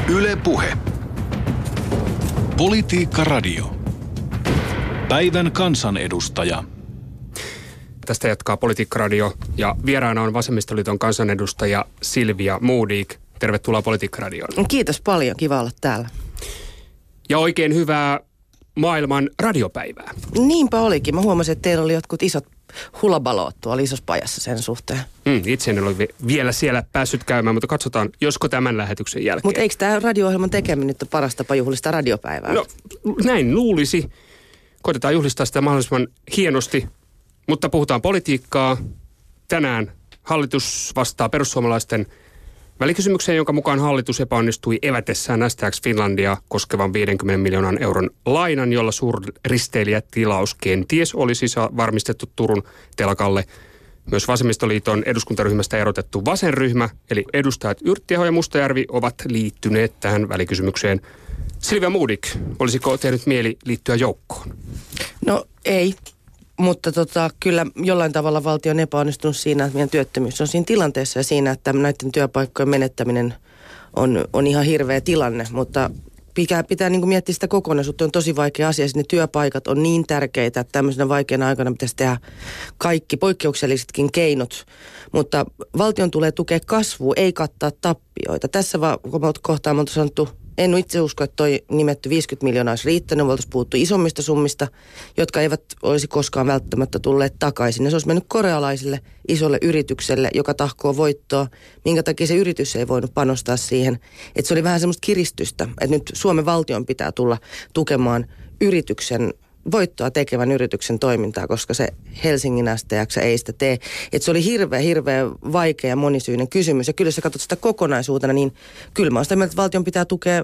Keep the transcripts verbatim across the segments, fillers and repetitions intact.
Yle Puhe. Politiikka Radio. Päivän kansanedustaja. Tästä jatkaa Politiikka Radio ja vieraana on Vasemmistoliiton kansanedustaja Silvia Modig. Tervetuloa Politiikka Radioon. Kiitos paljon, kiva olla täällä. Ja oikein hyvää maailman radiopäivää. Niinpä olikin. Mä huomasin, että teillä oli jotkut isot hulabaloot tuolla isossa pajassa sen suhteen. Mm, itse en ole vielä siellä päässyt käymään, mutta katsotaan, josko tämän lähetyksen jälkeen. Mutta eikö tämä radio-ohjelman tekeminen nyt ole paras tapa juhlistaa radiopäivää? No, näin luulisi. Koitetaan juhlistaa sitä mahdollisimman hienosti, mutta puhutaan politiikkaa. Tänään hallitus vastaa perussuomalaisten välikysymykseen, jonka mukaan hallitus epäonnistui evätessään S T X Finlandia koskevan viidenkymmenen miljoonan euron lainan, jolla suurristeilijätilaus kenties olisi varmistettu Turun telakalle. Myös Vasemmistoliiton eduskuntaryhmästä erotettu vasenryhmä, eli edustajat Yrttiaho ja Mustajärvi, ovat liittyneet tähän välikysymykseen. Silvia Modig, olisiko tehnyt mieli liittyä joukkoon? No ei. Mutta tota, kyllä jollain tavalla valtio on epäonnistunut siinä, että meidän työttömyys on siinä tilanteessa ja siinä, että näiden työpaikkojen menettäminen on, on ihan hirveä tilanne. Mutta pitää, pitää niin kuin miettiä sitä kokonaisuutta, on tosi vaikea asia. Ne työpaikat on niin tärkeitä, että tämmöisenä vaikeana aikana pitäisi tehdä kaikki poikkeuksellisetkin keinot. Mutta valtion tulee tukea kasvua, ei kattaa tappioita. Tässä vaan kohtaa on sanottu, en itse usko, että toi nimetty viisikymmentä miljoonaa olisi riittänyt. Me oltaisiin puhuttu isommista summista, jotka eivät olisi koskaan välttämättä tulleet takaisin. Ja se olisi mennyt korealaiselle isolle yritykselle, joka tahkoo voittoa, minkä takia se yritys ei voinut panostaa siihen. Että se oli vähän semmoista kiristystä, että nyt Suomen valtion pitää tulla tukemaan yrityksen, voittoa tekevän yrityksen toimintaa, koska se Helsingin S T X ei sitä tee. Että se oli hirveä, hirveä vaikea ja monisyinen kysymys. Ja kyllä jos sä katsot sitä kokonaisuutena, niin kyllä mä oon sitä mieltä, että valtion pitää tukea,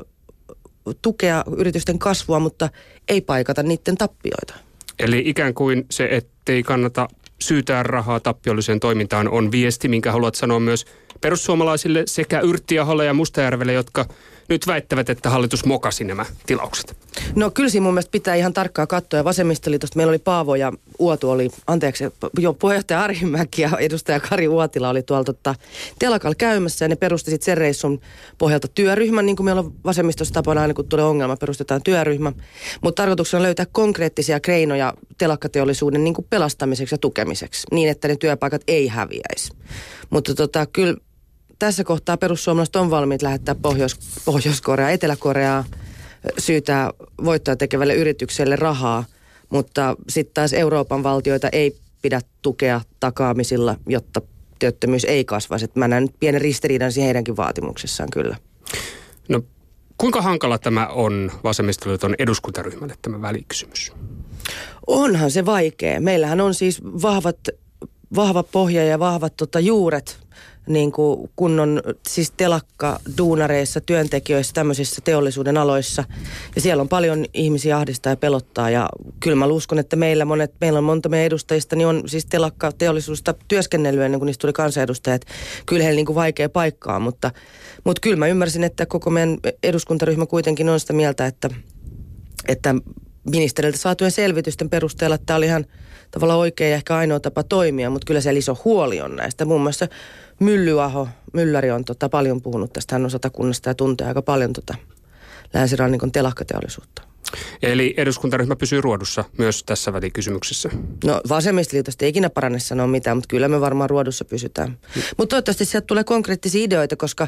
tukea yritysten kasvua, mutta ei paikata niiden tappioita. Eli ikään kuin se, ettei kannata syytää rahaa tappiolliseen toimintaan, on viesti, minkä haluat sanoa myös perussuomalaisille sekä Yrttiaholle ja Mustajärvelle, jotka nyt väittävät, että hallitus mokasi nämä tilaukset. No kyllä siinä mun mielestä pitää ihan tarkkaa katsoa. Ja Vasemmistoliitosta meillä oli Paavo ja Uotu oli, anteeksi, jo puheenjohtaja Arhimäki ja edustaja Kari Uotila oli tuolla tota, telakalla käymässä. Ja ne perusti sitten sen reissun pohjalta työryhmän, niin kuin meillä on vasemmistossa tapana aina kun tulee ongelma, perustetaan työryhmä. Mutta tarkoituksena on löytää konkreettisia keinoja telakkateollisuuden niin kuin pelastamiseksi ja tukemiseksi, niin että ne työpaikat ei häviäisi. Mutta tota, kyllä tässä kohtaa perussuomalaiset on valmiit lähettää Pohjois- Pohjois-Koreaa, Etelä-Koreaa, syytää voittoa tekevälle yritykselle rahaa, mutta sitten taas Euroopan valtioita ei pidä tukea takaamisilla, jotta työttömyys ei kasvaisi. Mä näen nyt pienen ristiriidan siihen heidänkin vaatimuksessaan kyllä. No kuinka hankala tämä on Vasemmistoliiton eduskuntaryhmälle tämä välikysymys? Onhan se vaikea. Meillähän on siis vahvat, vahva pohja ja vahvat tota, juuret niin kuin kunnon siis telakka, duunareissa, työntekijöissä, tämmöisissä teollisuuden aloissa. Ja siellä on paljon ihmisiä ahdistaa ja pelottaa. Ja kyllä mä uskon, että meillä, monet, meillä on monta meidän edustajista, niin on siis telakka teollisuudesta työskennellyt ennen kuin niistä tuli kansanedustajat. Kyllä heillä niin kuin vaikea paikkaa, mutta, mutta kyllä mä ymmärsin, että koko meidän eduskuntaryhmä kuitenkin on sitä mieltä, että, että ministeriltä saatujen selvitysten perusteella, että tämä oli ihan tavallaan oikea ja ehkä ainoa tapa toimia, mutta kyllä siellä iso huoli on näistä. Muun muassa Myllyaho, Mylläri on tota paljon puhunut tästä, hän on Satakunnasta ja tuntee aika paljon tota länsirannikon telakkateollisuutta. Eli eduskuntaryhmä pysyy ruodussa myös tässä välikysymyksessä? No Vasemmistoliitosta ei ikinä paranne sanoa mitään, mutta kyllä me varmaan ruodussa pysytään. Hmm. Mutta toivottavasti sieltä tulee konkreettisia ideoita, koska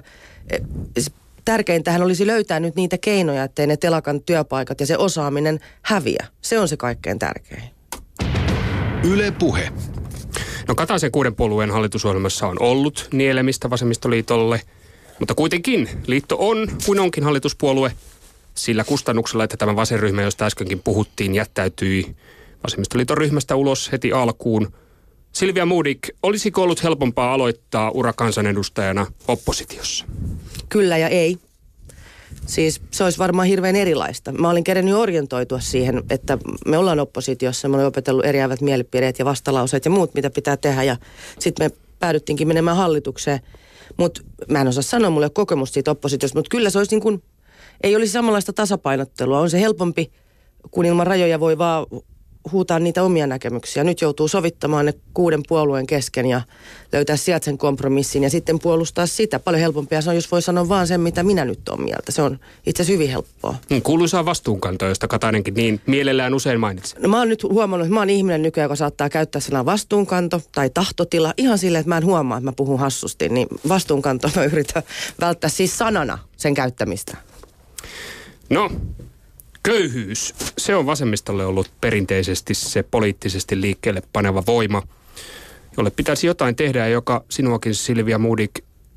tärkeintähän olisi löytää nyt niitä keinoja, ettei ne telakan työpaikat ja se osaaminen häviä. Se on se kaikkein tärkein. Yle Puhe. No Kataisen kuuden puolueen hallitusohjelmassa on ollut nielemistä vasemmistoliitolle, mutta kuitenkin liitto on, kuin onkin hallituspuolue, sillä kustannuksella, että tämä vasenryhmä, josta äskenkin puhuttiin, jättäytyi vasemmistoliiton ryhmästä ulos heti alkuun. Silvia Modig, olisiko ollut helpompaa aloittaa ura kansanedustajana oppositiossa? Kyllä ja ei. Siis se olisi varmaan hirveän erilaista. Mä olin kerennyt orientoitua siihen, että me ollaan oppositiossa. Mä olin opetellut eriävät mielipiteet ja vastalauseet ja muut, mitä pitää tehdä. Ja sitten me päädyttiinkin menemään hallitukseen. Mutta mä en osaa sanoa, mulla ei ole kokemusta siitä oppositiosta. Mutta kyllä se olisi niin kuin, ei olisi samanlaista tasapainottelua. On se helpompi, kun ilman rajoja voi vaan huutaa niitä omia näkemyksiä. Nyt joutuu sovittamaan ne kuuden puolueen kesken ja löytää sieltä sen kompromissin ja sitten puolustaa sitä. Paljon helpompia se on, jos voi sanoa vaan sen, mitä minä nyt olen mieltä. Se on itse asiassa hyvin helppoa. Kuuluisaa vastuunkantoa, josta Katainenkin niin mielellään usein mainitsi. No mä oon nyt huomannut, että mä oon ihminen nykyään, joka saattaa käyttää sanaa vastuunkanto tai tahtotila. Ihan silleen, että mä en huomaa, että mä puhun hassusti, niin vastuunkanto mä yritän välttää siis sanana sen käyttämistä. No, köyhyys. Se on vasemmistolle ollut perinteisesti se poliittisesti liikkeelle paneva voima, jolle pitäisi jotain tehdä ja joka sinuakin, Silvia Modig,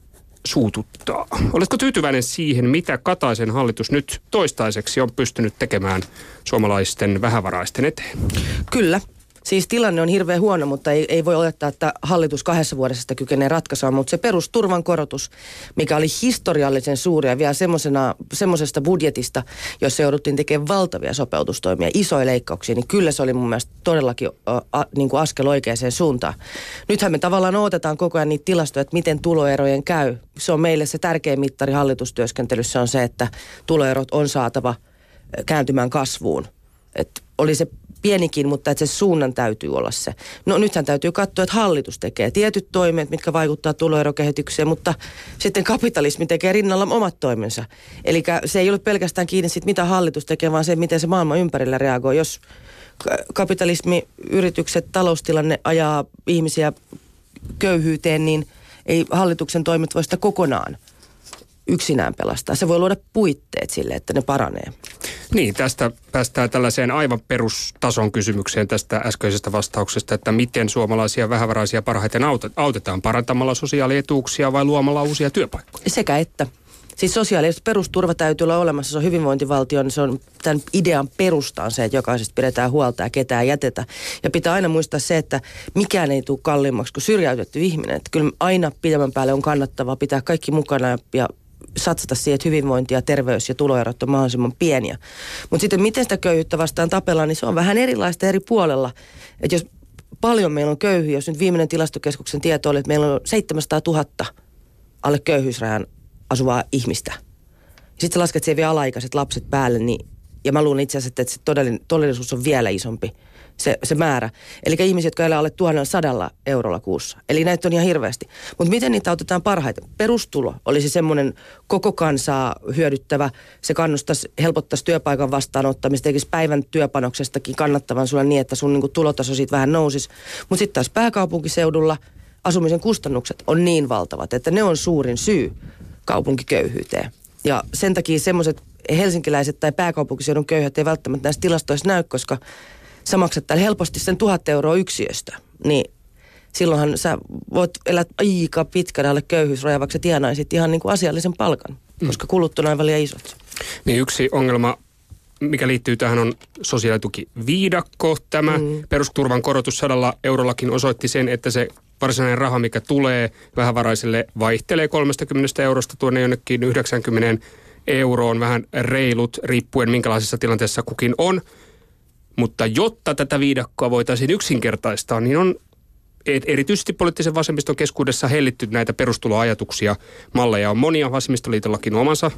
suututtaa. Oletko tyytyväinen siihen, mitä Kataisen hallitus nyt toistaiseksi on pystynyt tekemään suomalaisten vähävaraisten eteen? Kyllä. Siis tilanne on hirveän huono, mutta ei, ei voi olettaa, että hallitus kahdessa vuodessa sitä kykenee ratkaisua, mutta se perusturvan korotus, mikä oli historiallisen suuri ja vielä semmoisesta budjetista, jossa jouduttiin tekemään valtavia sopeutustoimia, isoja leikkauksia, niin kyllä se oli mun mielestä todellakin a, a, niin kuin askel oikeaan suuntaan. Nythän me tavallaan odotetaan koko ajan niitä tilastoja, että miten tuloerojen käy. Se on meille se tärkein mittari hallitustyöskentelyssä on se, että tuloerot on saatava kääntymään kasvuun. Et oli se pienikin, mutta että se suunnan täytyy olla se. No nythän täytyy katsoa, että hallitus tekee tietyt toimet, mitkä vaikuttaa tuloerokehitykseen, mutta sitten kapitalismi tekee rinnalla omat toimensa. Eli se ei ole pelkästään kiinni siitä, mitä hallitus tekee, vaan se, miten se maailma ympärillä reagoi. Jos kapitalismi, yritykset, taloustilanne ajaa ihmisiä köyhyyteen, niin ei hallituksen toimet voi sitä kokonaan yksinään pelastaa. Se voi luoda puitteet sille, että ne paranee. Niin, tästä päästään tällaiseen aivan perustason kysymykseen tästä äskeisestä vastauksesta, että miten suomalaisia vähävaraisia parhaiten autetaan parantamalla sosiaalietuuksia vai luomalla uusia työpaikkoja? Sekä että. Siis sosiaali- perusturva täytyy olla olemassa, se on hyvinvointivaltio, niin se on tämän idean perustaan se, että jokaisesta pidetään huolta ja ketään jätetä. Ja pitää aina muistaa se, että mikään ei tule kalliimmaksi kuin syrjäytetty ihminen. Että kyllä aina pidemmän päälle on kannattavaa pitää kaikki mukana ja, ja satsata siihen, että hyvinvointi ja terveys ja tuloerot on mahdollisimman pieniä. Mutta sitten miten sitä köyhyyttä vastaan tapellaan, niin se on vähän erilaista eri puolella. Että jos paljon meillä on köyhyä, jos nyt viimeinen tilastokeskuksen tieto oli, että meillä on seitsemänsataatuhatta alle köyhyysrajan asuvaa ihmistä. Sitten sä lasket siihen vielä alaikäiset lapset päälle, niin, ja mä luulen itse asiassa, että se todellisuus on vielä isompi, se, se määrä. Eli ihmisiä, jotka elää alle tuhannella eurolla kuussa. Eli näitä on ihan hirveästi. Mutta miten niitä autetaan parhaiten? Perustulo olisi semmoinen koko kansaa hyödyttävä. Se kannustaisi, helpottaisi työpaikan vastaanottamista, tekisi päivän työpanoksestakin kannattavan sulle niin, että sun niin kuin tulotaso siitä vähän nousisi. Mutta sitten taas pääkaupunkiseudulla asumisen kustannukset on niin valtavat, että ne on suurin syy kaupunkiköyhyyteen. Ja sen takia semmoiset helsinkiläiset tai pääkaupunkiseudun köyhät ei välttämättä näissä tilastoissa näy, koska sä maksat täällä helposti sen tuhat euroa yksiöstä. Niin silloinhan sä voit elää aika pitkän alle köyhyysraja, vaikka sä tienaisit ihan niin kuin asiallisen palkan, mm. koska kulut on aivan liian isot. Niin yksi ongelma, mikä liittyy tähän, on sosiaalitukiviidakko. Tämä mm. perusturvan korotus sadalla eurollakin osoitti sen, että se varsinainen raha, mikä tulee vähävaraiselle, vaihtelee kolmekymmentä eurosta tuonne jonnekin yhdeksänkymmentä euroon, vähän reilut, riippuen minkälaisessa tilanteessa kukin on. Mutta jotta tätä viidakkoa voitaisiin yksinkertaistaa, niin on erityisesti poliittisen vasemmiston keskuudessa hellitty näitä perustuloajatuksia. Malleja on monia, vasemmistoliitollakin omansa.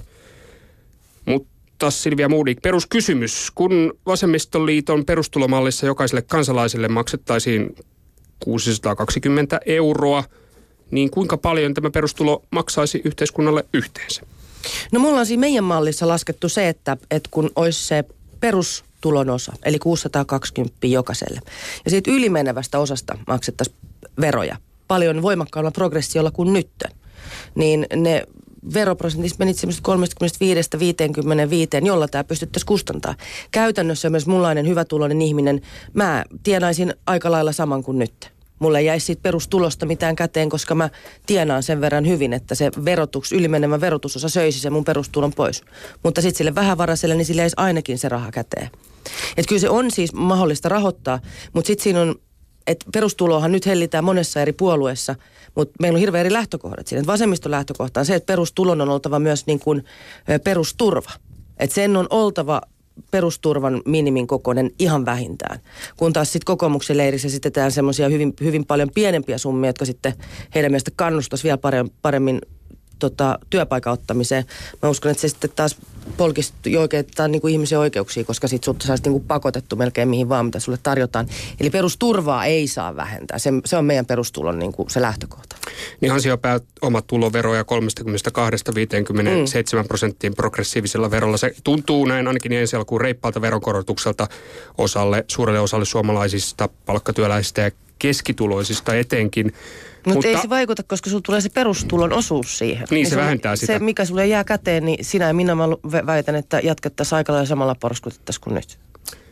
Mutta Silvia Modig, peruskysymys. Kun vasemmistoliiton perustulomallissa jokaiselle kansalaiselle maksettaisiin kuusisataakaksikymmentä euroa, niin kuinka paljon tämä perustulo maksaisi yhteiskunnalle yhteensä? No mulla on siinä meidän mallissa laskettu se, että, että kun olisi se perustulon osa, eli kuusisataakaksikymmentä jokaiselle, ja siitä ylimenevästä osasta maksettaisiin veroja paljon voimakkaalla progressiolla kuin nyt, niin ne veroprosentit menit semmoista kolmekymmentäviisi viisikymmentäviisi, jolla tämä pystyttäisiin kustantaa. Käytännössä myös mullainen hyvätuloinen ihminen, mä tienaisin aika lailla saman kuin nyt. Mulle ei jäisi siitä perustulosta mitään käteen, koska mä tienaan sen verran hyvin, että se verotus, ylimenevä verotusosa söisi se mun perustulon pois. Mutta sitten sille vähävaraiselle, niin sille jäisi ainakin se raha käteen. Että kyllä se on siis mahdollista rahoittaa, mutta sitten siinä on, että perustuloahan nyt hellitään monessa eri puolueessa, mutta meillä on hirveän eri lähtökohdat siinä. Että vasemmiston lähtökohta on se, että perustulon on oltava myös niin kuin perusturva. Että sen on oltava perusturvan minimin kokoinen ihan vähintään. Kun taas sitten kokoomuksen leirissä esitetään semmoisia hyvin, hyvin paljon pienempiä summia, jotka sitten heidän mielestä kannustaisi vielä paremmin tota, työpaikan ottamiseen. Mä uskon, että se sitten taas polkisi oikein niin kuin ihmisen oikeuksia, koska sit sut saisi niin kuin pakotettu melkein mihin vaan, mitä sulle tarjotaan. Eli perusturvaa ei saa vähentää. Se, se on meidän perustulon niin kuin se lähtökohta. Niin ansiopääoma tuloveroja kolmekymmentäkaksi viisikymmentäseitsemän prosenttiin progressiivisella verolla. Se tuntuu näin ainakin ensi alkuun reippaalta veronkorotukselta osalle, suurelle osalle suomalaisista palkkatyöläisistä ja keskituloisista etenkin. Mut Mutta ei se vaikuta, koska sulla tulee se perustulon osuus siihen. Niin, se, se vähentää sitä. Se, mikä sulle jää käteen, niin sinä ja minä mä väitän, että jatkettaisiin aika lailla samalla porskutettaisiin kuin nyt.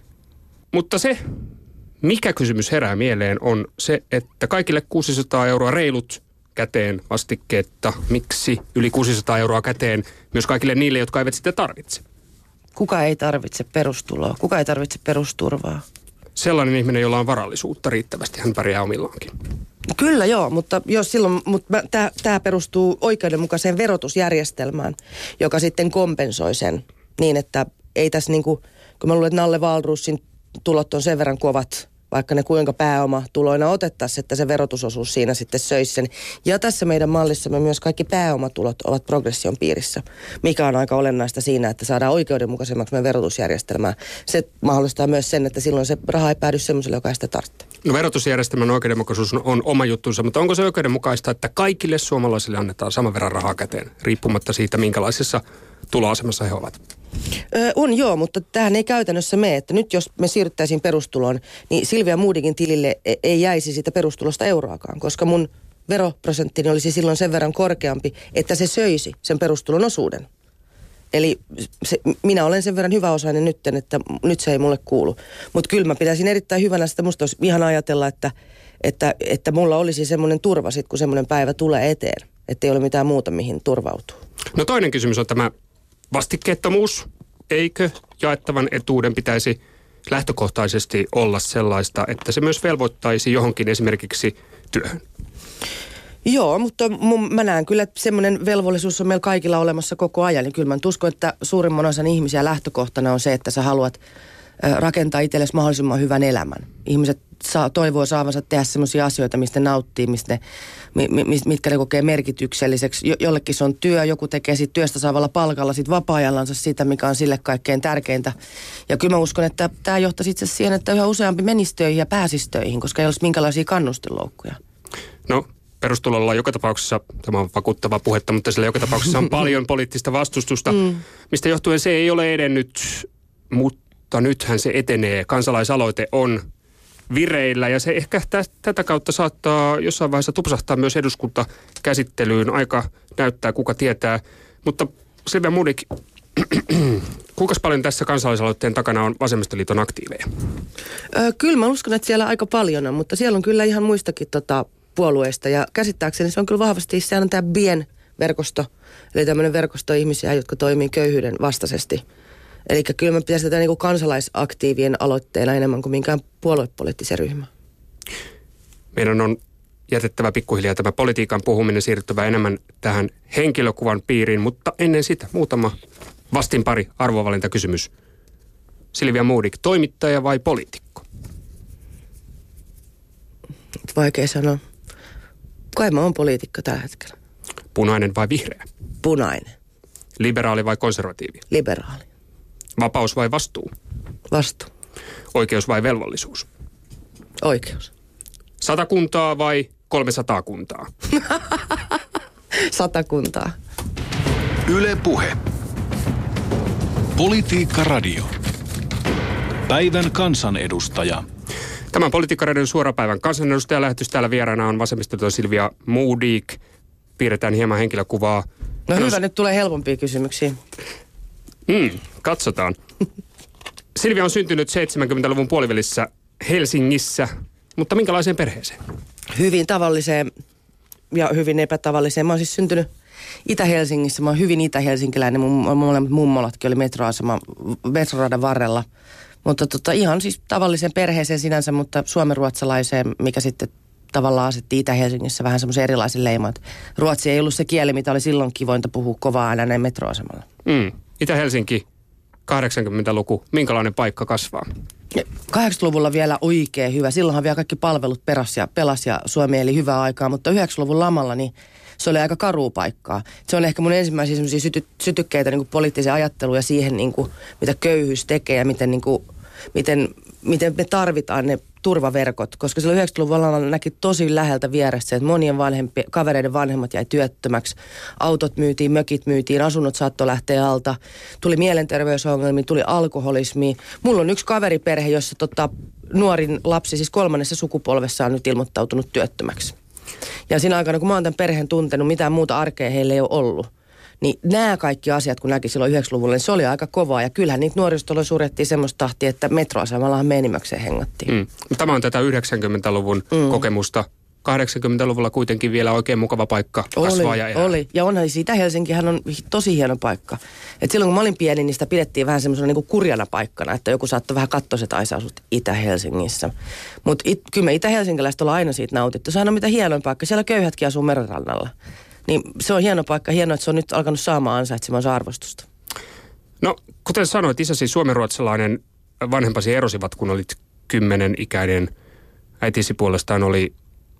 Mutta se, mikä kysymys herää mieleen, on se, että kaikille kuusisataa euroa reilut käteen vastikkeetta. Miksi yli kuusisataa euroa käteen myös kaikille niille, jotka eivät sitä tarvitse? Kuka ei tarvitse perustuloa? Kuka ei tarvitse perusturvaa? Sellainen ihminen, jolla on varallisuutta riittävästi, hän pärjää omillaankin. Kyllä joo, mutta jos silloin, mutta tämä perustuu oikeudenmukaiseen verotusjärjestelmään, joka sitten kompensoi sen niin, että ei tässä niin kuin, kun mä luulen, että Nalle Wahlroosin tulot on sen verran kovat, vaikka ne kuinka pääomatuloina otettaisiin, että se verotusosuus siinä sitten söisi sen. Ja tässä meidän mallissamme myös kaikki pääomatulot ovat progression piirissä, mikä on aika olennaista siinä, että saadaan oikeudenmukaisemmaksi meidän verotusjärjestelmää. Se mahdollistaa myös sen, että silloin se raha ei päädy semmoiselle, joka ei sitä tarvitse. No verotusjärjestelmän oikeudenmukaisuus on, on oma juttunsa, mutta onko se oikeudenmukaista, että kaikille suomalaisille annetaan saman verran rahaa käteen, riippumatta siitä, minkälaisessa tuloasemassa he ovat? Öö, on joo, mutta tähän ei käytännössä mene, että nyt jos me siirryttäisiin perustuloon, niin Silvia Modigin tilille ei jäisi siitä perustulosta euroakaan, koska mun veroprosenttini olisi silloin sen verran korkeampi, että se söisi sen perustulon osuuden. Eli se, minä olen sen verran hyväosainen nyt, että nyt se ei mulle kuulu. Mutta kyllä mä pitäisin erittäin hyvänä sitä, musta olisi ihan ajatella, että, että, että mulla olisi semmoinen turva sit, kun semmoinen päivä tulee eteen, että ei ole mitään muuta, mihin turvautuu. No toinen kysymys on tämä vastikkeettomuus. Eikö jaettavan etuuden pitäisi lähtökohtaisesti olla sellaista, että se myös velvoittaisi johonkin esimerkiksi työhön? Joo, mutta mun, mä näen kyllä, että semmoinen velvollisuus on meillä kaikilla olemassa koko ajan. Niin kyllä mä uskon, että suurimman osan ihmisiä lähtökohtana on se, että sä haluat rakentaa itsellesi mahdollisimman hyvän elämän. Ihmiset saa, toivoo saavansa tehdä semmoisia asioita, mistä ne nauttii, mistä ne, mitkä ne kokee merkitykselliseksi. Jo, jollekin se on työ, joku tekee siitä työstä saavalla palkalla sit vapaa-ajallansa sitä, mikä on sille kaikkein tärkeintä. Ja kyllä mä uskon, että tämä johtaisi itse siihen, että yhä useampi menisi töihin ja pääsisi töihin, koska ei olisi minkälaisia kannustinloukkuja. No, perustulolla joka tapauksessa, tämä on vakuuttavaa puhetta, mutta sillä joka tapauksessa on paljon poliittista vastustusta, mm. mistä johtuen se ei ole edennyt, mutta nythän se etenee. Kansalaisaloite on vireillä ja se ehkä tä- tätä kautta saattaa jossain vaiheessa tupsahtaa myös eduskuntakäsittelyyn. Aika näyttää, kuka tietää. Mutta Silvia Modig, kuinka paljon tässä kansalaisaloitteen takana on vasemmistoliiton aktiiveja? Öö, kyllä mä uskon, että siellä aika paljon on, mutta siellä on kyllä ihan muistakin tota, puolueista. Ja käsittääkseni se on kyllä vahvasti, sehän on tämä B I E N-verkosto, eli tämmöinen verkosto ihmisiä, jotka toimii köyhyyden vastaisesti. Eli kyllä me pitäisi tätä niin kuin kansalaisaktiivien aloitteena enemmän kuin minkään puoluepoliittisen ryhmä. Meidän on jätettävä pikkuhiljaa tämä politiikan puhuminen, siirryttävä enemmän tähän henkilökuvan piiriin, mutta ennen sitä muutama vastinpari arvovalintakysymys. Silvia Modig, toimittaja vai poliitikko? Vaikea sanoa. Kai mä oon poliitikko tällä hetkellä. Punainen vai vihreä? Punainen. Liberaali vai konservatiivi? Liberaali. Vapaus vai vastuu? Vastuu. Oikeus vai velvollisuus? Oikeus. Sata kuntaa vai kolmesataa kuntaa? Sata kuntaa. Yle Puhe. Politiikka Radio. Päivän kansanedustaja. Tämän Politiikka-radion suorapäivän kansanedustajalähetys. Täällä vieraana on vasemmistoliiton Silvia Modig. Piirretään hieman henkilökuvaa. No Hän hyvä, on... nyt tulee helpompia kysymyksiä. Mm, katsotaan. Silvia on syntynyt seitsemänkymmentäluvun puolivälissä Helsingissä, mutta minkälaiseen perheeseen? Hyvin tavalliseen ja hyvin epätavalliseen. Mä oon siis syntynyt Itä-Helsingissä. Mä oon hyvin itä-helsinkiläinen. Mun molemmat mummolatkin oli metroasema, metroradan varrella. Mutta tota, ihan siis tavalliseen perheeseen sinänsä, mutta suomenruotsalaiseen, mikä sitten tavallaan asetti Itä-Helsingissä vähän semmoisen erilaisen leiman. Ruotsi ei ollut se kieli, mitä oli silloin kivointa puhua kovaa ääneen näin metroasemalla. Mm. Itä-Helsinki, kahdeksankymmentäluku, minkälainen paikka kasvaa? kahdeksankymmentäluvulla vielä oikein hyvä. Silloinhan vielä kaikki palvelut peras ja pelas ja Suomi eli hyvää aikaa, mutta yhdeksänkymmentäluvun lamalla niin se oli aika karua paikkaa. Se on ehkä mun ensimmäisiä semmoisia syty, sytykkeitä niin kuin poliittisia ajatteluja siihen, niin kuin, mitä köyhyys tekee ja miten, niin kuin, miten, miten me tarvitaan ne turvaverkot. Koska silloin yhdeksänkymmentäluvulla näki tosi läheltä vieressä, että monien vanhempi, kavereiden vanhemmat jäi työttömäksi. Autot myytiin, mökit myytiin, asunnot saattoi lähteä alta. Tuli mielenterveysongelmia, tuli alkoholismia. Mulla on yksi kaveriperhe, jossa tota, nuorin lapsi, siis kolmannessa sukupolvessa on nyt ilmoittautunut työttömäksi. Ja siinä aikana, kun mä oon tämän perheen tuntenut, mitään muuta arkea heille ei ole ollut. Niin nämä kaikki asiat, kun näki silloin yhdeksänkymmentäluvulla, niin se oli aika kovaa. Ja kyllähän niitä nuoristolla surjettiin semmoista tahtia, että metroasemallahan me enimmäkseen hengattiin. Mm. Tämä on tätä yhdeksänkymmentäluvun mm. kokemusta. kahdeksankymmentäluvulla kuitenkin vielä oikein mukava paikka kasvaa oli, ja elää. Oli, ja onhan siitä Helsinkihän on tosi hieno paikka. Et silloin kun mä olin pieni, niin sitä pidettiin vähän semmoisena niin kuin kurjana paikkana, että joku saattoi vähän katsoa, että ai sä asut Itä-Helsingissä. Mutta kyllä me itä-helsinkiläiset ollaan aina siitä nautittu. Sehän on mitä hienoin paikka. Siellä köyhätkin asuu merenrannalla. Niin se on hieno paikka. Hienoa, että se on nyt alkanut saamaan ansaitsemansa arvostusta. No, kuten sanoit, isäsi suomenruotsalainen, vanhempasi erosivat, kun olit kymmenen ikäinen. Äitisi puolestaan oli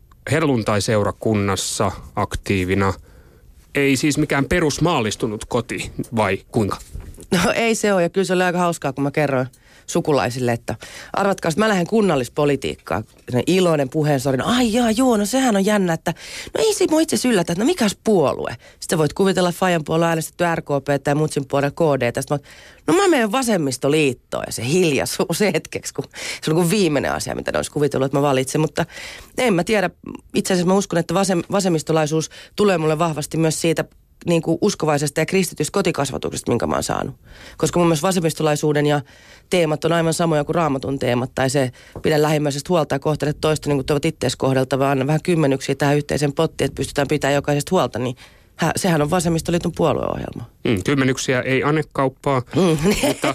helluntaiseurakunnassa aktiivina. Ei siis mikään perusmaallistunut koti, vai kuinka? No ei se ole, ja kyllä se oli aika hauskaa, kun mä kerroin sukulaisille, että arvatkaa, että mä lähden kunnallispolitiikkaan. Iloinen puheensorina, ai jaa, joo, no sehän on jännä, että no ei se mua itse asiassa yllätä, että no mikäs puolue? Sitten voit kuvitella, että Fajan puolue äänestetty R K P tai Mutsin puolella K D. Tästä mä, no mä menen vasemmistoliittoon, ja se hiljaisuus hetkeksi, kun se on kuin viimeinen asia, mitä ne olisi kuvitellut, että mä valitsen. Mutta en mä tiedä, itse asiassa mä uskon, että vasem, vasemmistolaisuus tulee mulle vahvasti myös siitä, niin kuin uskovaisesta ja kristitystä kotikasvatuksesta, minkä mä oon saanut. Koska mun mielestä vasemmistolaisuuden ja teemat on aivan samoja kuin Raamatun teemat, tai se pidä lähimmäisestä huolta ja kohtele toista niin kuin toivot ittees kohdeltavaa, anna vähän kymmenyksiä tähän yhteisen pottiin, että pystytään pitämään jokaisesta huolta, niin hä, sehän on vasemmistoliiton puolueohjelma. Mm, kymmenyksiä ei anne kauppaa, mm. mutta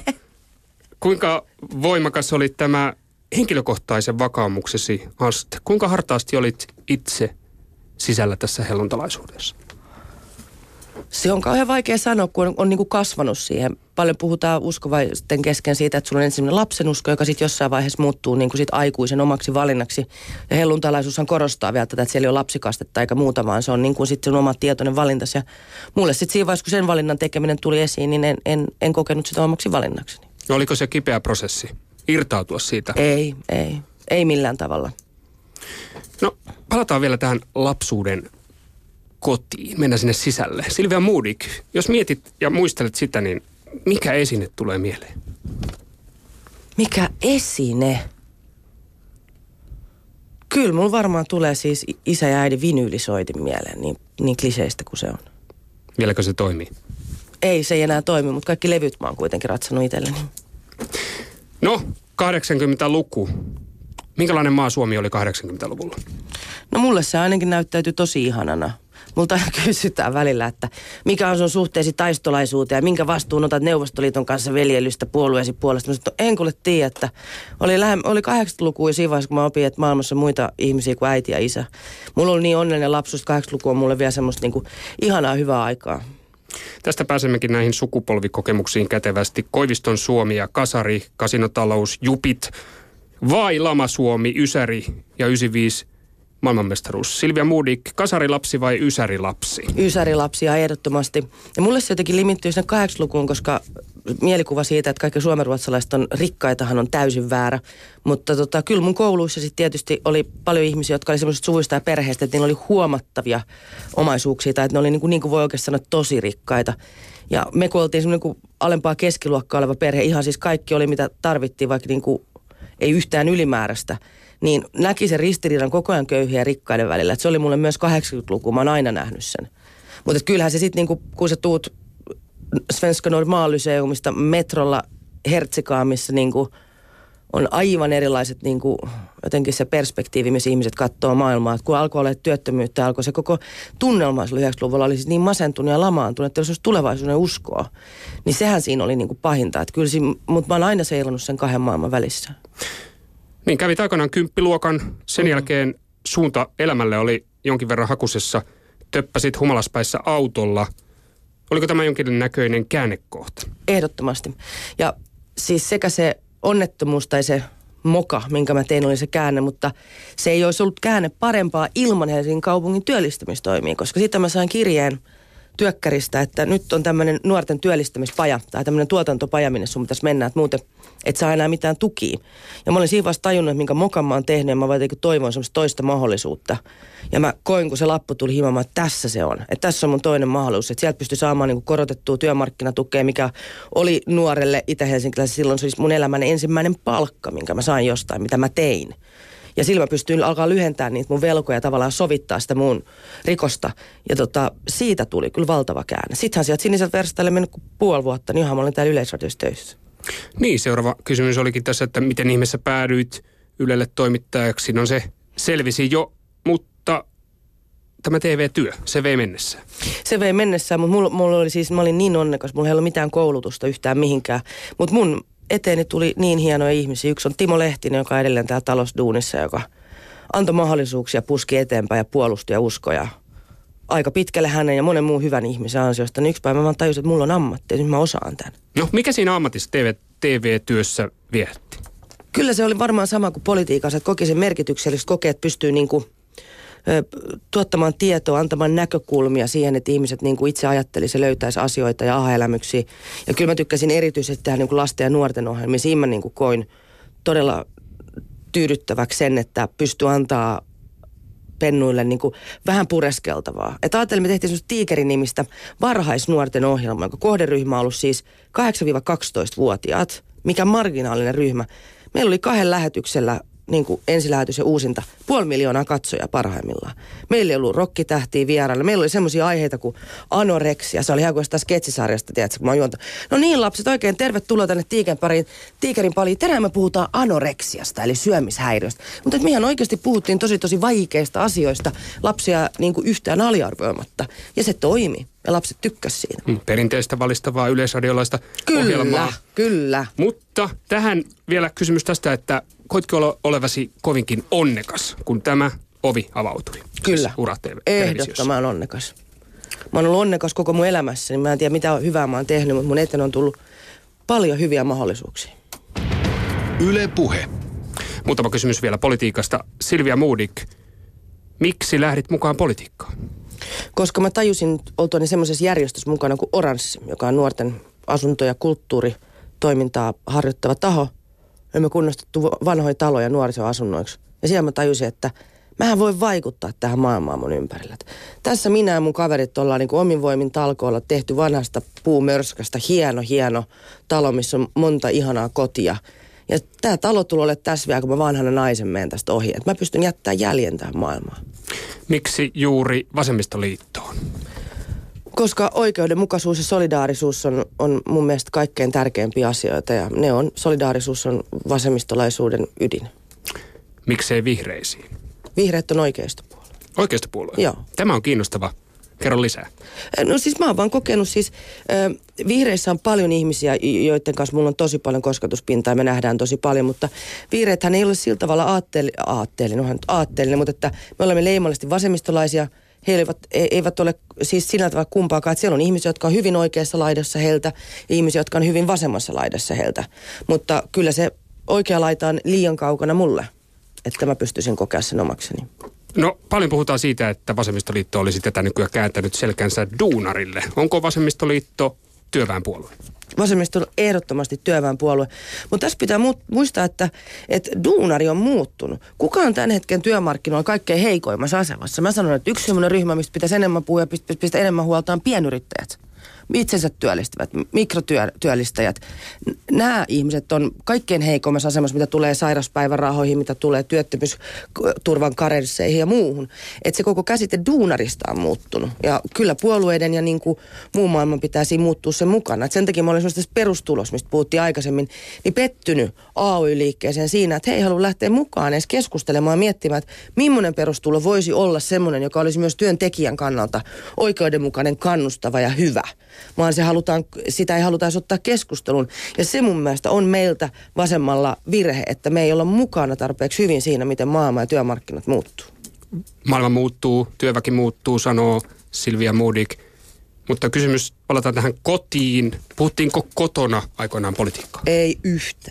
kuinka voimakas oli tämä henkilökohtaisen vakaumuksesi aste? Kuinka hartaasti olit itse sisällä tässä helluntalaisuudessa? Se on kauhean vaikea sanoa, kun on, on niin kuin kasvanut siihen. Paljon puhutaan uskovaisten kesken siitä, että sulla on ensimmäinen lapsenusko, joka sitten jossain vaiheessa muuttuu niin kuin sit aikuisen omaksi valinnaksi. Ja helluntalaisuushan korostaa vielä tätä, että siellä ei ole lapsikastetta eikä muuta, vaan se on niin kuin sitten sun oma tietoinen valintas. Ja mulle sitten siinä vaiheessa, kun sen valinnan tekeminen tuli esiin, niin en, en, en kokenut sitä omaksi valinnakseni. No oliko se kipeä prosessi irtautua siitä? Ei, ei. Ei millään tavalla. No palataan vielä tähän lapsuuden kotiin, mennä sinne sisälle. Silvia Modig, jos mietit ja muistelet sitä, niin mikä esine tulee mieleen? Mikä esine? Kyllä, mulla varmaan tulee siis isä ja äidin vinyylisoitin mieleen, niin, niin kliseistä kuin se on. Vieläkö se toimii? Ei, se ei enää toimi, mutta kaikki levyt mä oon kuitenkin ratsannut itselleni. No, kahdeksankymmentäluku. Minkälainen maa Suomi oli kahdeksankymmentäluvulla? No mulle se ainakin näyttäytyi tosi ihanana. Multa kysytään välillä, että mikä on sun suhteesi taistolaisuuteen ja minkä vastuun otat Neuvostoliiton kanssa veljelystä puolueesi puolesta. Mä sanoin, en kuule tiedä, että oli, lähe, oli kahdeksankymmentälukua ja siinä vaiheessa, kun mä opin, että maailmassa on muita ihmisiä kuin äiti ja isä. Mulla oli niin onnellinen lapsuus, että kahdeksankymmentäluku on mulle vielä semmoista niin kuin ihanaa hyvää aikaa. Tästä pääsemmekin näihin sukupolvikokemuksiin kätevästi. Koiviston Suomi ja Kasari, Kasinotalous, Jupit, vai Lama Suomi, Ysäri ja yhdeksänkymmentäviisi maailmanmestaruus. Silvia Modig, kasarilapsi vai ysärilapsi? Ysärilapsia ehdottomasti. Ja mulle se jotenkin limittyy sinne kahdeksankymmentälukuun, koska mielikuva siitä, että kaikki suomenruotsalaiset on rikkaitahan on täysin väärä. Mutta tota, kyllä mun kouluissa sitten tietysti oli paljon ihmisiä, jotka oli semmoisista suvuista ja perheistä, että niillä oli huomattavia omaisuuksia, tai että ne oli niin kuin, niin kuin voi oikeasti sanoa tosi rikkaita. Ja me kun oltiin semmoinen niin kuin alempaa keskiluokkaa oleva perhe, ihan siis kaikki oli mitä tarvittiin, vaikka niin kuin ei yhtään ylimääräistä. Niin näki sen ristiriidan koko ajan köyhiä ja rikkaiden välillä. Et se oli mulle myös kahdeksankymmentäluku, mä oon aina nähnyt sen. Mutta kyllähän se sitten, niinku, kun sä tuut Svenska Normallyseumista metrolla Hertsikaan, missä niinku on aivan erilaiset niinku, jotenkin se perspektiivi, missä ihmiset katsoo maailmaa. Et kun alkoi olla työttömyyttä, alkoi se koko tunnelma yhdeksänkymmentäluvulla oli siis niin masentunut ja lamaantunut, että jos olisi tulevaisuuden uskoa. Niin sehän siinä oli niinku pahinta. Mutta mä oon aina seilannut sen kahden maailman välissä. Niin, kävit aikanaan kymppiluokan. Sen mm. jälkeen suunta elämälle oli jonkin verran hakusessa. Töppäsit humalaspäissä autolla. Oliko tämä jonkin näköinen käännekohta? Ehdottomasti. Ja siis sekä se onnettomuus tai se moka, minkä mä tein, oli se käänne, mutta se ei olisi ollut käänne parempaa ilman Helsingin kaupungin työllistämistoimia, koska sitten mä sain kirjeen työkkäristä, että nyt on tämmöinen nuorten työllistämispaja tai tämmöinen tuotantopaja, minne sun pitäisi mennä, että muuten et saa enää mitään tukia. Ja mä olin siinä vasta tajunnut, että minkä mokan mä oon tehnyt, ja mä vaan toivon semmoista toista mahdollisuutta. Ja mä koin, kun se lappu tuli hieman, että tässä se on. Että tässä on mun toinen mahdollisuus, että sieltä pystyi saamaan niin kuin korotettua työmarkkinatukea, mikä oli nuorelle itä-helsinkiläiselle. Silloin se oli mun elämän ensimmäinen palkka, minkä mä sain jostain, mitä mä tein. Ja sillä mä pystyin alkaa lyhentää niitä mun velkoja, tavallaan sovittaa sitä mun rikosta. Ja tota, siitä tuli kyllä valtava käänne. Sittenhän sieltä siniseltä verstaille mennyt kuin puoli vuotta, niin ihan mä olin täällä Yleisradiossa töissä. Niin, seuraava kysymys olikin tässä, että miten ihmeessä päädyit Ylelle toimittajaksi. No se selvisi jo, mutta tämä T V-työ, se vei mennessään. Se vei mennessään, mutta mulla, mulla oli siis, mä olin niin onnekas, mulla ei ollut mitään koulutusta yhtään mihinkään. Mutta mun eteeni tuli niin hienoja ihmisiä. Yksi on Timo Lehtinen, joka on edelleen täällä talousduunissa, joka antoi mahdollisuuksia, puski eteenpäin ja puolusti ja uskoja aika pitkälle hänen ja monen muun hyvän ihmisen ansiosta. Niin yksi päivä mä tajusin, että mulla on ammatti ja nyt mä osaan tämän. No, mikä siinä ammatissa T V, T V-työssä viehätti? Kyllä se oli varmaan sama kuin politiikassa, että koki sen merkityksellisesti, kokee, että pystyy niinku, ö, tuottamaan tietoa, antamaan näkökulmia siihen, että ihmiset niinku itse ajattelisi ja löytäisi asioita ja aha-elämyksiä. Ja kyllä mä tykkäsin erityisesti tähän niinku lasten ja nuorten ohjelmiin. Siinä mä niinku koin todella tyydyttäväksi sen, että pystyy antaa pennuille niin kuin vähän pureskeltavaa. Että ajattelin, me tehtiin semmoista Tiikerin-nimistä varhaisnuorten ohjelmaa, jonka kohderyhmä on ollut siis kahdeksan-kaksitoista-vuotiaat, mikä marginaalinen ryhmä. Meillä oli kahden lähetyksellä niin kuin ensilähetys ja uusinta, puoli miljoonaa katsojaa parhaimmillaan. Meillä ei ollut rokkitähtiä vierailla. Meillä oli semmoisia aiheita kuin anoreksia. Se oli ihan kuin sitä sketsisarjasta, tiedätkö, kun mä juonta. No niin, lapset, oikein tervetuloa tänne Tiikerin pariin. Tiikerin pariin. Tänään me puhutaan anoreksiasta, eli syömishäiriöstä. Mutta että mehän oikeasti puhuttiin tosi tosi vaikeista asioista lapsia niin kuin yhtään aliarvioimatta. Ja se toimi. Ja lapset tykkäsivät siinä. Hmm, perinteistä valistavaa yleisradiolaista ohjelmaa. Kyllä, kyllä. Mutta tähän vielä kysymys tästä, että koitko olevasi kovinkin onnekas, kun tämä ovi avautui? Kyllä, siis Ura T V, ehdottoman onnekas. Mä oon ollut onnekas koko mun elämässä, niin mä en tiedä mitä hyvää mä oon tehnyt, mutta mun eteen on tullut paljon hyviä mahdollisuuksia. Yle Puhe. Muutama kysymys vielä politiikasta. Silvia Modig, miksi lähdit mukaan politiikkaan? Koska mä tajusin oltuani semmoisessa järjestössä mukana kuin Oranssi, joka on nuorten asunto- ja kulttuuritoimintaa harjoittava taho. Ja me kunnostettu vanhoja taloja nuorisoasunnoiksi. Ja siellä mä tajusin, että mähän voin vaikuttaa tähän maailmaan mun ympärillä. Tässä minä ja mun kaverit ollaan niin kuin omin voimin talkoilla tehty vanhasta puumörskästä hieno, hieno talo, missä on monta ihanaa kotia. Ja tää talo tulee olemaan tässä vielä, kun mä vanhana naisen menen tästä ohi. Että mä pystyn jättämään jäljen tähän maailmaan. Miksi juuri vasemmistoliittoon? Koska oikeudenmukaisuus ja solidaarisuus on, on mun mielestä kaikkein tärkeimpiä asioita. Ja ne on, solidaarisuus on vasemmistolaisuuden ydin. Miksei vihreisiin? Vihreät on oikeistopuolue. Oikeistopuolue? Joo. Tämä on kiinnostava. Kerro lisää. No siis mä oon vaan kokenut siis, äh, vihreissä on paljon ihmisiä, joiden kanssa mulla on tosi paljon kosketuspintaa ja me nähdään tosi paljon, mutta vihreäthän ei ole sillä tavalla aatteellinen, aatteellinen, onhan nyt aatteellinen, mutta että me olemme leimallisesti vasemmistolaisia. He eivät, eivät ole siis sillä tavalla kumpaakaan, että siellä on ihmisiä, jotka on hyvin oikeassa laidassa heiltä ja ihmisiä, jotka on hyvin vasemmassa laidassa heiltä. Mutta kyllä se oikea laita on liian kaukana mulle, että mä pystyisin kokea sen omakseni. No paljon puhutaan siitä, että vasemmistoliitto olisi tätä nykyään kääntänyt selkänsä duunarille. Onko vasemmistoliitto työväenpuolue? Vasemmisto on ehdottomasti työväenpuolue. Mutta tässä pitää muistaa, että, että duunari on muuttunut. Kuka on tämän hetken työmarkkinoilla kaikkein heikoimmassa asemassa? Mä sanon, että yksi sellainen ryhmä, mistä pitäisi enemmän puhua ja pistä, pistä enemmän huolta on pienyrittäjät. Itsensä työllistävät, mikrotyöllistäjät. Nämä ihmiset on kaikkein heikoimmassa asemassa, mitä tulee sairauspäivärahoihin, mitä tulee työttömyysturvan karensseihin ja muuhun. Että se koko käsite duunarista on muuttunut. Ja kyllä puolueiden ja niin kuin muun maailman pitää siinä muuttua sen mukana. Et sen takia mä olin sellaisessa perustulossa, mistä puhuttiin aikaisemmin, niin pettynyt A Y-liikkeeseen siinä, että he ei halua lähteä mukaan edes keskustelemaan ja miettimään, että millainen perustulo voisi olla semmoinen, joka olisi myös työntekijän kannalta oikeudenmukainen, kannustava ja hyvä. Vaan se halutaan, sitä ei haluta ottaa keskusteluun. Ja se mun mielestä on meiltä vasemmalla virhe, että me ei olla mukana tarpeeksi hyvin siinä, miten maailma ja työmarkkinat muuttuu. Maailma muuttuu, työväki muuttuu, sanoo Silvia Modig. Mutta kysymys, palataan tähän kotiin. Puhuttiinko kotona aikoinaan politiikkaa? Ei yhtään.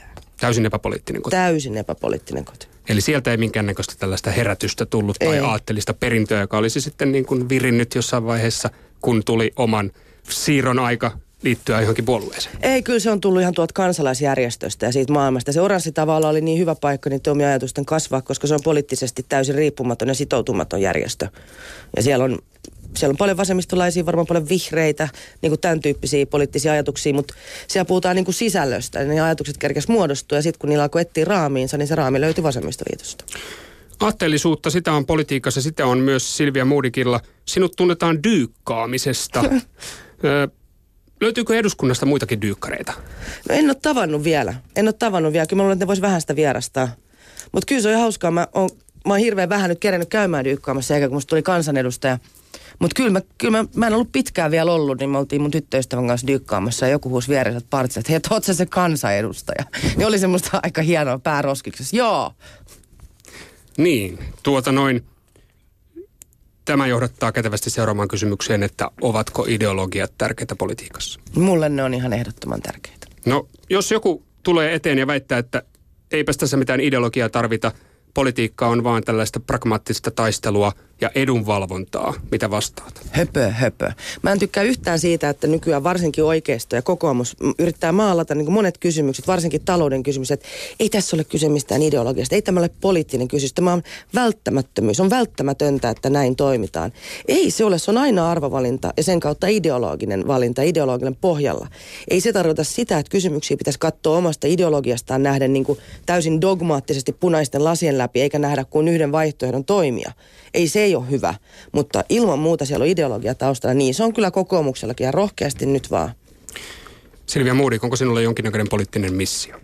Täysin epäpoliittinen koti. Täysin epäpoliittinen koti. Eli sieltä ei minkäännäköistä tällaista herätystä tullut tai ei. aattelista perintöä, joka olisi sitten niin kuin virinnyt jossain vaiheessa, kun tuli oman siirron aika liittyä johonkin puolueeseen. Ei, kyllä se on tullut ihan tuolta kansalaisjärjestöstä ja siitä maailmasta. Se oranssi tavalla oli niin hyvä paikka niiden omien ajatusten kasvaa, koska se on poliittisesti täysin riippumaton ja sitoutumaton järjestö. Ja siellä on, siellä on paljon vasemmistolaisia, varmaan paljon vihreitä, niin kuin tämän tyyppisiä poliittisia ajatuksia, mutta siellä puhutaan niin kuin sisällöstä. Ne ajatukset kerkes muodostua ja sitten kun niillä alkoi etsiä raamiinsa, niin se raami löytyi vasemmistoliitosta. Aatteellisuutta, sitä on politiikassa, sitä on myös Silvia Modigilla. Sinut tunnetaan dyykkaamisesta. Löytyykö eduskunnasta muitakin dyykkareita? No en ole tavannut vielä. En ole tavannut vielä. Kyllä mä luulen, että ne vois vähän sitä vierastaa. Mutta kyllä se on hauskaa. Mä oon, mä oon hirveän vähän nyt kerennyt käymään dyykkaamassa, eikä kun musta tuli kansanedustaja. Mutta kyllä, mä, kyllä mä, mä en ollut pitkään vielä ollut, niin me oltiin mun tyttöystävän kanssa dyykkaamassa ja joku huusi vieressä partissa, että hei, oot sä se kansanedustaja? Niin oli semmoista aika hienoa pääroskiksessa. Joo. Niin, tuota noin. Tämä johdattaa kätevästi seuraamaan kysymykseen, että ovatko ideologiat tärkeitä politiikassa? Mulle ne on ihan ehdottoman tärkeitä. No, jos joku tulee eteen ja väittää, että eipäs tässä mitään ideologiaa tarvita, politiikka on vaan tällaista pragmaattista taistelua ja edunvalvontaa, mitä vastaat? Höpö, höpö. Mä en tykkää yhtään siitä, että nykyään varsinkin oikeisto ja kokoomus yrittää maalata niin kuin monet kysymykset, varsinkin talouden kysymykset, että ei tässä ole kyse mistään ideologiasta, ei tämä ole poliittinen kysymys, tämä on välttämättömyys, on välttämätöntä, että näin toimitaan. Ei se ole, se on aina arvovalinta ja sen kautta ideologinen valinta, ideologinen pohjalla. Ei se tarkoita sitä, että kysymyksiä pitäisi katsoa omasta ideologiastaan nähden niin kuin täysin dogmaattisesti punaisten lasien läpi, eikä nähdä kuin yhden vaihtoehdon toimia. Ei se ei ole hyvä, mutta ilman muuta siellä on ideologia taustalla. Niin se on kyllä kokoomuksellakin ja rohkeasti nyt vaan. Silvia Modig, onko sinulla jonkinnäköinen poliittinen missio?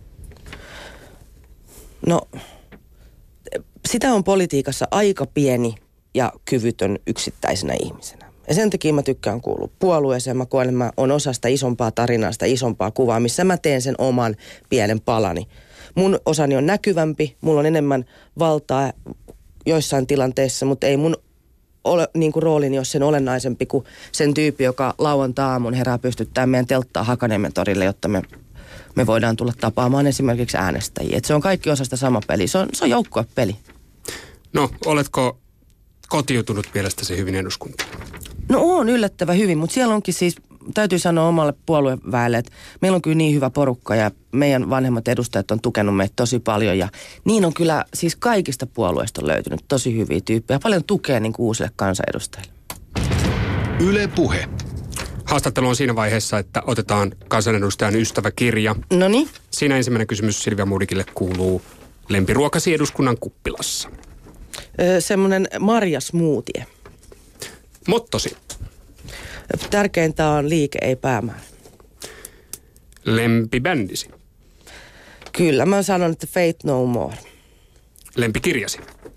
No, sitä on politiikassa aika pieni ja kyvytön yksittäisenä ihmisenä. Ja sen takia mä tykkään kuulua puolueeseen. Mä koen, että mä on osa sitä isompaa tarinaa, sitä isompaa kuvaa, missä mä teen sen oman pienen palani. Mun osani on näkyvämpi, mulla on enemmän valtaa joissain tilanteissa, mutta ei mun ole, niin kuin roolini ole sen olennaisempi kuin sen tyyppi, joka lauantai-aamun herää pystyttää meidän telttaa Hakaniemen torille, jotta me, me voidaan tulla tapaamaan esimerkiksi äänestäjiä. Et se on kaikki osa sitä sama peli. Se on, se on joukkuepeli. No, oletko kotiutunut mielestäsi hyvin eduskuntaan? No on yllättävän hyvin, mutta siellä onkin siis, täytyy sanoa omalle puolueväelle, että meillä on kyllä niin hyvä porukka ja meidän vanhemmat edustajat on tukenut meitä tosi paljon ja niin on kyllä siis kaikista puolueista on löytynyt tosi hyviä tyyppejä. Paljon tukea niin kuin uusille kansanedustajille. Yle Puhe. Haastattelu on siinä vaiheessa, että otetaan kansanedustajan ystäväkirja. Noniin. Siinä ensimmäinen kysymys Silvia Modigille kuuluu: lempiruokasi eduskunnan kuppilassa? Öö, semmoinen marjasmoothie. Mottosi? Tärkeintä on liike, ei päämäärä. Lempibändisi? Kyllä, mä sanon, että Faith No More. Lempikirjasi?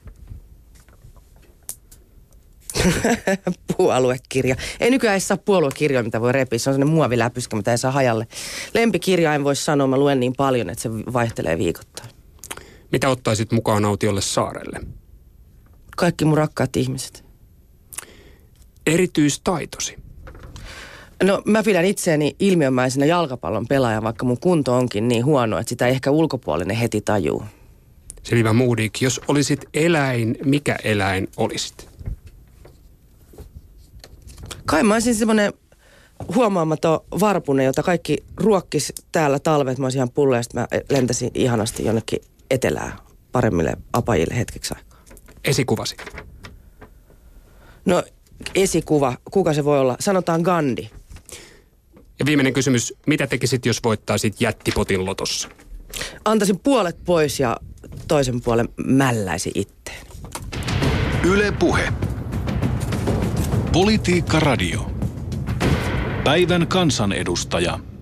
Puoluekirja. Ei nykyään ei saa puoluekirjoja, mitä voi repiä. Se on sellainen muoviläpyskä, mitä ei saa hajalle. Lempikirja en voi sanoa, mä luen niin paljon, että se vaihtelee viikoittain. Mitä ottaisit mukaan autiolle saarelle? Kaikki mun rakkaat ihmiset. Erityistaitosi? No mä pidän itseäni ilmiömäisenä jalkapallon pelaajan, vaikka mun kunto onkin niin huono, että sitä ei ehkä ulkopuolinen heti tajuu. Silvia Modig, jos olisit eläin, mikä eläin olisit? Kai mä olisin semmoinen huomaamaton varpunen, jota kaikki ruokkis täällä talvet. Mä olisin ihan pullo ja sitten mä lentäisin ihanasti jonnekin etelään paremmille apajille hetkeksi aikaa. Esikuvasi? No esikuva, kuka se voi olla? Sanotaan Gandhi. Ja viimeinen kysymys, mitä tekisit, jos voittaisit jättipotin lotossa? Antaisin puolet pois ja toisen puolen mälläisi itteen. Yle Puhe. Politiikka Radio. Päivän kansanedustaja.